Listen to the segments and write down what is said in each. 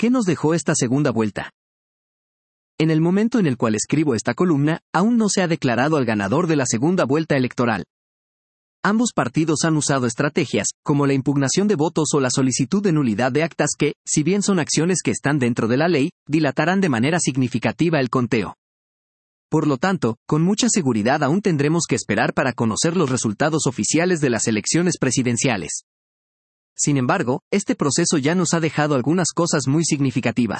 ¿qué nos dejó esta segunda vuelta? En el momento en el cual escribo esta columna, aún no se ha declarado al ganador de la segunda vuelta electoral. Ambos partidos han usado estrategias, como la impugnación de votos o la solicitud de nulidad de actas que, si bien son acciones que están dentro de la ley, dilatarán de manera significativa el conteo. Por lo tanto, con mucha seguridad aún tendremos que esperar para conocer los resultados oficiales de las elecciones presidenciales. Sin embargo, este proceso ya nos ha dejado algunas cosas muy significativas.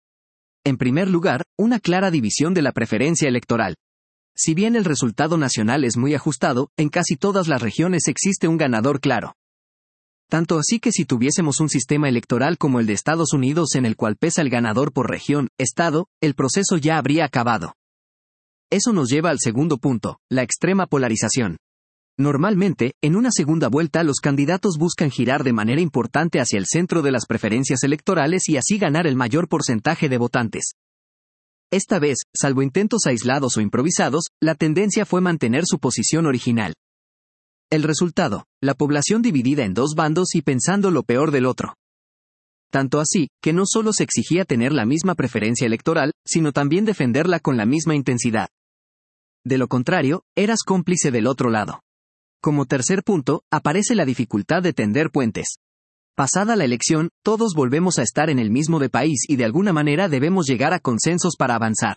En primer lugar, una clara división de la preferencia electoral. Si bien el resultado nacional es muy ajustado, en casi todas las regiones existe un ganador claro. Tanto así que si tuviésemos un sistema electoral como el de Estados Unidos en el cual pesa el ganador por región, estado, el proceso ya habría acabado. Eso nos lleva al segundo punto, la extrema polarización. Normalmente, en una segunda vuelta los candidatos buscan girar de manera importante hacia el centro de las preferencias electorales y así ganar el mayor porcentaje de votantes. Esta vez, salvo intentos aislados o improvisados, la tendencia fue mantener su posición original. El resultado, la población dividida en dos bandos y pensando lo peor del otro. Tanto así, que no solo se exigía tener la misma preferencia electoral, sino también defenderla con la misma intensidad. De lo contrario, eras cómplice del otro lado. Como tercer punto, aparece la dificultad de tender puentes. Pasada la elección, todos volvemos a estar en el mismo país y de alguna manera debemos llegar a consensos para avanzar.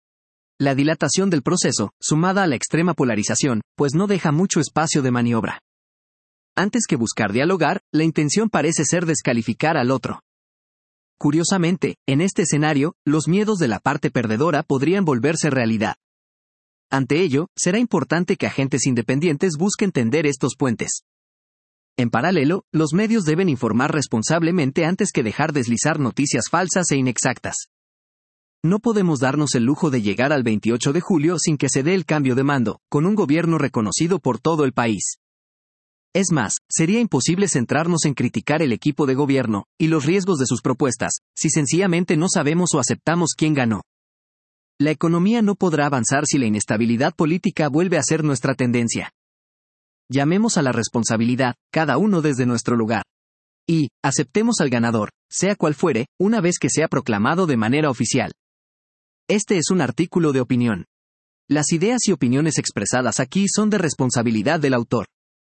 La dilatación del proceso, sumada a la extrema polarización, pues no deja mucho espacio de maniobra. Antes que buscar dialogar, la intención parece ser descalificar al otro. Curiosamente, en este escenario, los miedos de la parte perdedora podrían volverse realidad. Ante ello, será importante que agentes independientes busquen tender estos puentes. En paralelo, los medios deben informar responsablemente antes que dejar deslizar noticias falsas e inexactas. No podemos darnos el lujo de llegar al 28 de julio sin que se dé el cambio de mando, con un gobierno reconocido por todo el país. Es más, sería imposible centrarnos en criticar el equipo de gobierno y los riesgos de sus propuestas, si sencillamente no sabemos o aceptamos quién ganó. La economía no podrá avanzar si la inestabilidad política vuelve a ser nuestra tendencia. Llamemos a la responsabilidad, cada uno desde nuestro lugar. Y, aceptemos al ganador, sea cual fuere, una vez que sea proclamado de manera oficial. Este es un artículo de opinión. Las ideas y opiniones expresadas aquí son de responsabilidad del autor.